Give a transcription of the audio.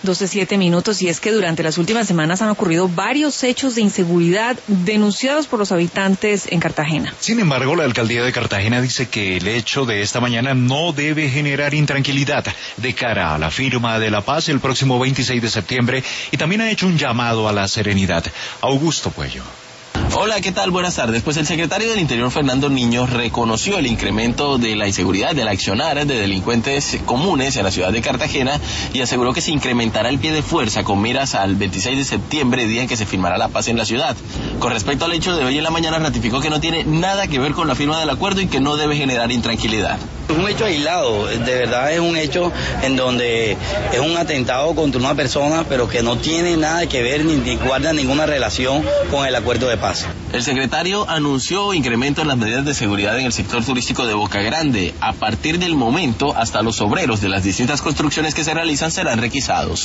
12:07, y es que durante las últimas semanas han ocurrido varios hechos de inseguridad denunciados por los habitantes en Cartagena. Sin embargo, la alcaldía de Cartagena dice que el hecho de esta mañana no debe generar intranquilidad de cara a la firma de la paz el próximo 26 de septiembre y también ha hecho un llamado a la serenidad. Augusto Puello. Hola, ¿qué tal? Buenas tardes. Pues el secretario del Interior, Fernando Niño, reconoció el incremento de la inseguridad, del accionar de delincuentes comunes en la ciudad de Cartagena y aseguró que se incrementará el pie de fuerza con miras al 26 de septiembre, día en que se firmará la paz en la ciudad. Con respecto al hecho de hoy en la mañana, ratificó que no tiene nada que ver con la firma del acuerdo y que no debe generar intranquilidad. Es un hecho aislado, de verdad es un hecho en donde es un atentado contra una persona, pero que no tiene nada que ver ni guarda ninguna relación con el acuerdo de paz. El secretario anunció incremento en las medidas de seguridad en el sector turístico de Boca Grande. A partir del momento, hasta los obreros de las distintas construcciones que se realizan serán requisados.